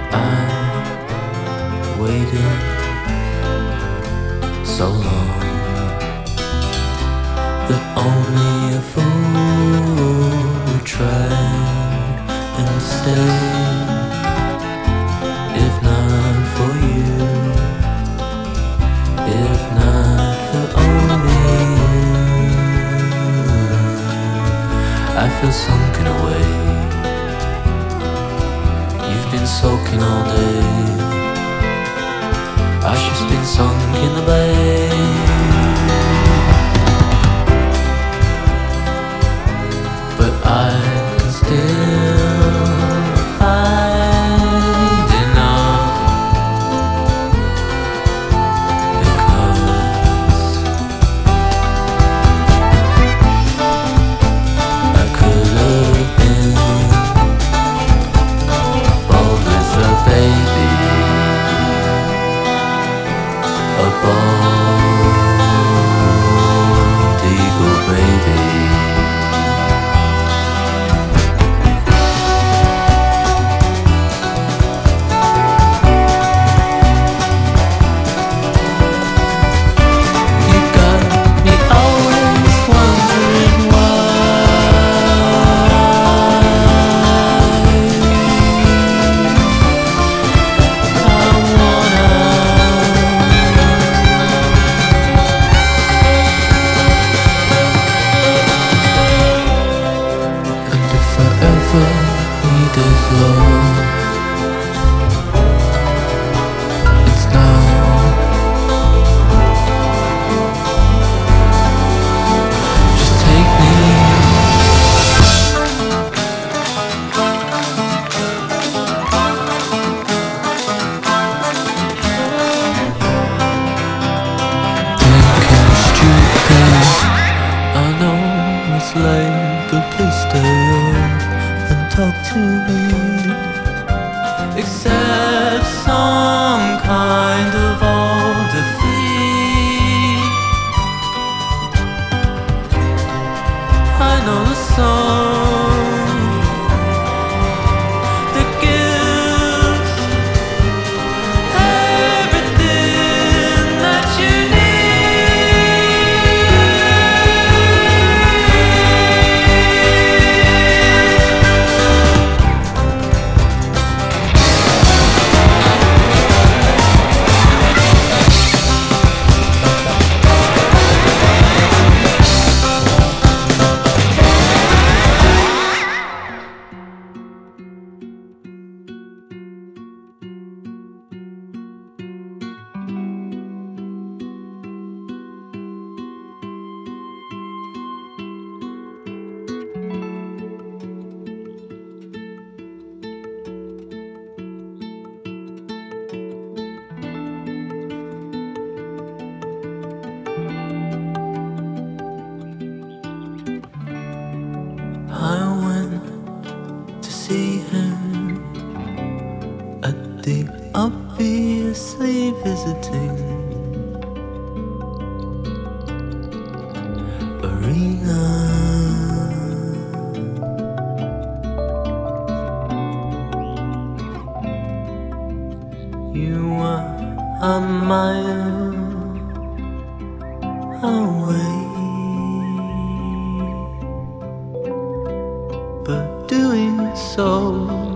I waited so long that only a fool would try and stay. If not for you, if not for only you, I feel sunken away. You've been soaking all day. I've just been sunk in the bay. But I can still find enough, because I could have been bold with a baby, a bald eagle baby. Needed love, it's now. Just take me. Thinking stupid, I know it's late, but please stay up and talk to me. Accept some kind of old defeat. I know the song that gives everything that you I went to see him at the obviously visiting arena. You were a mile away, but doing so